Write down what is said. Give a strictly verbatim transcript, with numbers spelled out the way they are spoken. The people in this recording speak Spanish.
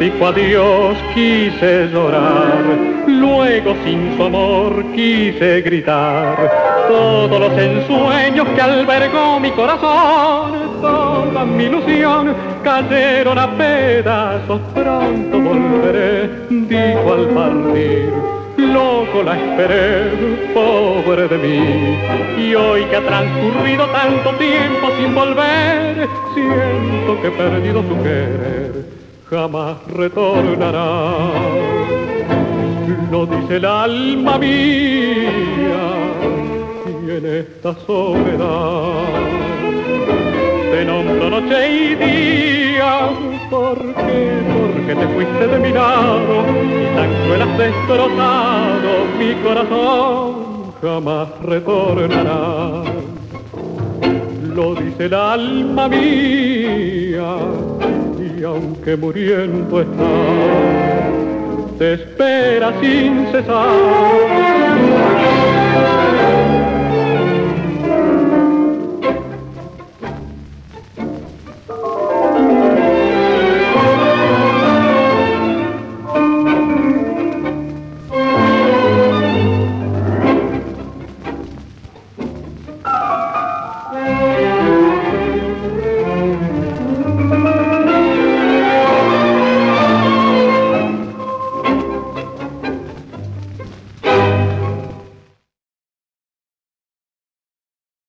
dijo adiós quise llorar, luego sin su amor quise gritar. Todos los ensueños que albergó mi corazón, toda mi ilusión, cayeron a pedazos. Pronto volveré, dijo al partir. Loco la esperé, pobre de mí. Y hoy que ha transcurrido tanto tiempo sin volver, siento que he perdido su querer, jamás retornará. Lo dice el alma mía, y en esta soledad te nombro noche y día. ¿Por qué? Porque te fuiste de mi lado y tan cruel has destrozado mi corazón, jamás retornará. Lo dice el alma mía, y aunque muriendo está, te espera sin cesar.